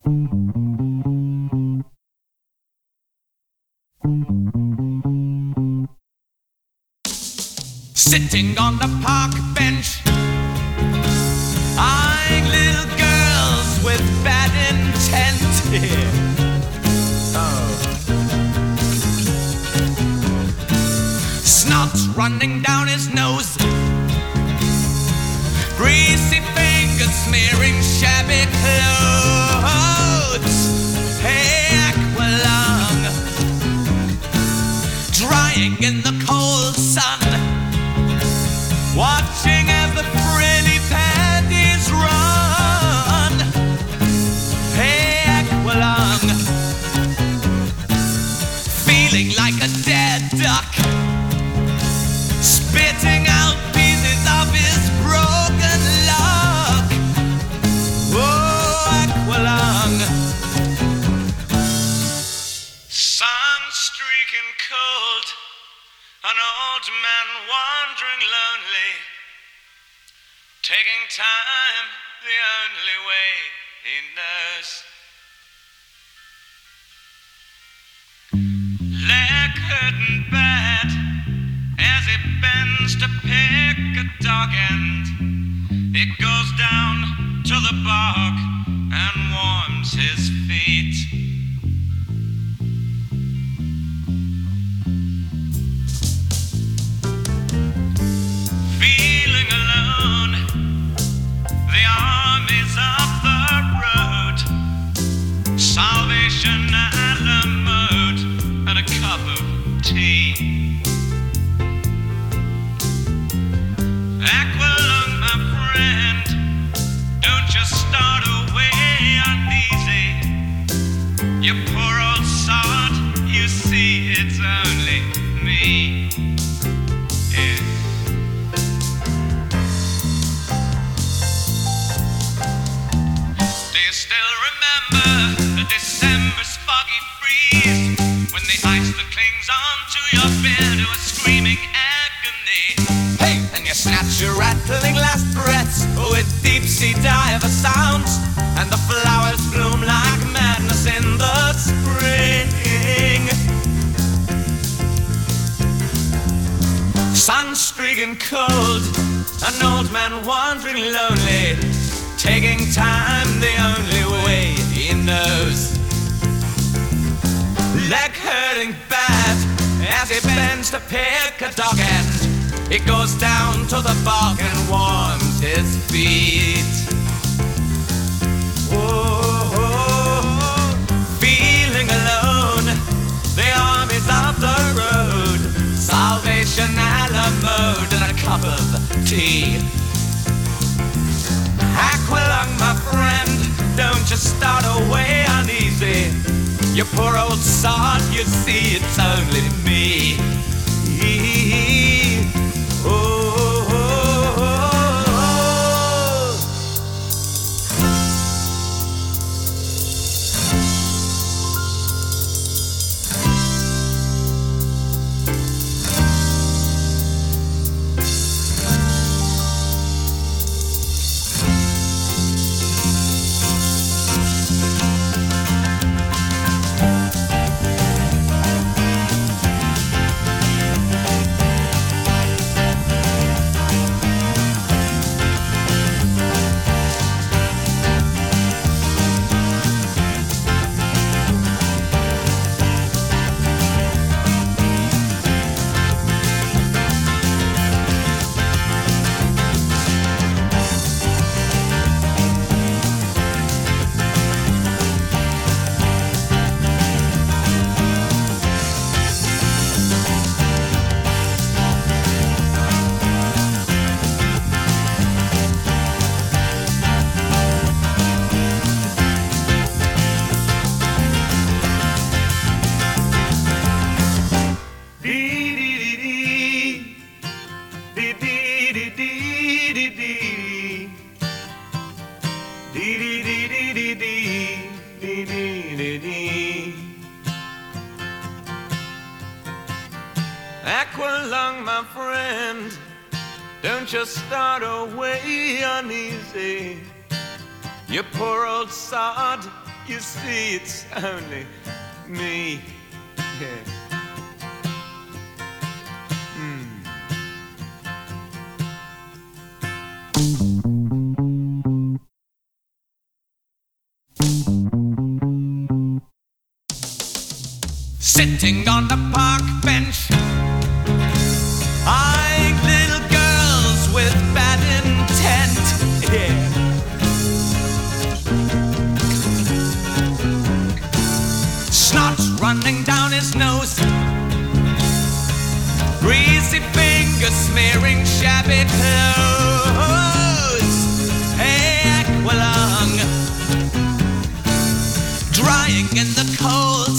Sitting on the park bench, eyeing little girls with bad intent. Oh. Snot's running down his nose, greasy fingers smearing shabby clothes. Hey, Aqualung, drying in the cold sun, watching as the frilly panties run. Hey, Aqualung, feeling like a dead duck, spitting out pieces of his broken luck. Oh, Aqualung, sun streaking cold, an old man wandering lonely, taking time the only way he knows. Leg hurting bad as he bends to pick a dog end. It goes down to the bog and warms his feet. Feeling alone, the armies of the road, Salvation a la mode, and a cup of tea. Aqualung, my friend, don't just start away uneasy. You poor old sod, you see it's only me. Yeah. Do you still remember the December's foggy breeze, when the ice that clings onto your beard was screaming agony? Hey, and you snatch your rattling last breaths with deep-sea diver sounds, and the flowers bloom like madness in the spring. Sun streaking cold, an old man wandering lonely, taking time the only way he knows. Leg hurting bad as he bends to pick a dog end. It goes down to the bog and warms his feet. Oh, feeling alone, the armies of the road, Salvation a la mode, and a cup of tea. Aqualung, my friend, don't just start away uneasy. You poor old sod, you see it's only me. Oh, oh, oh, Aqualung, my friend, don't just start away uneasy. You poor old sod, You see, it's only me. Yeah. Sitting on the park bench, eyeing little girls with bad intent. Yeah. Snot running down his nose, greasy fingers smearing shabby clothes. Hey, Aqualung, drying in the cold.